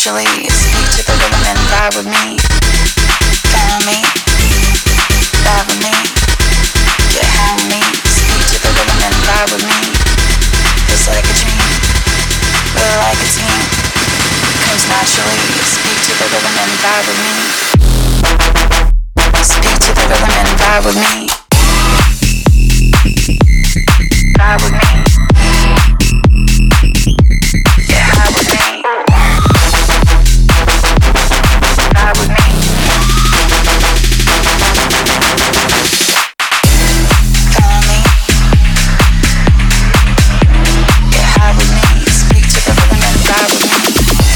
naturally. Speak to the rhythm and vibe with me. Follow me, vibe with me. Get high with me. Speak to the rhythm and vibe with me. It's like a dream, we're like a team. Comes naturally. Speak to the rhythm and vibe with me. Speak to the rhythm and vibe with me. Vibe with me. Get high with me. Vibe with me. Follow me. Get high with me. Speak to the rhythm and vibe with me.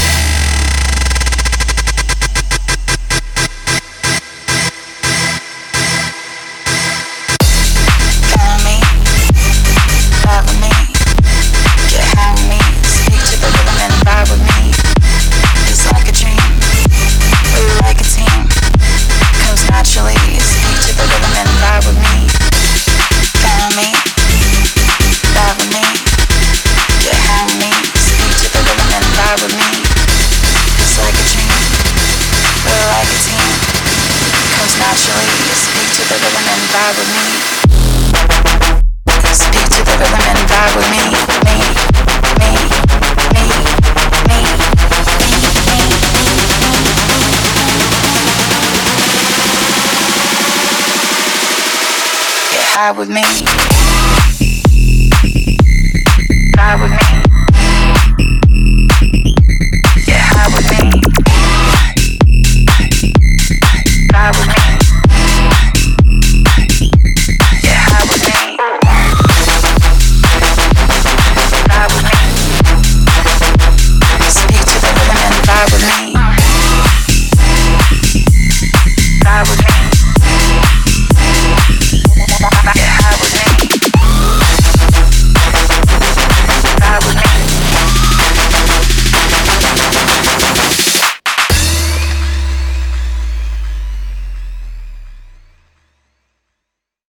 Naturally, speak to the rhythm and vibe with me. Speak to the rhythm and vibe with me. Me, me, me, me, me, me. Get high with me. Vibe with me.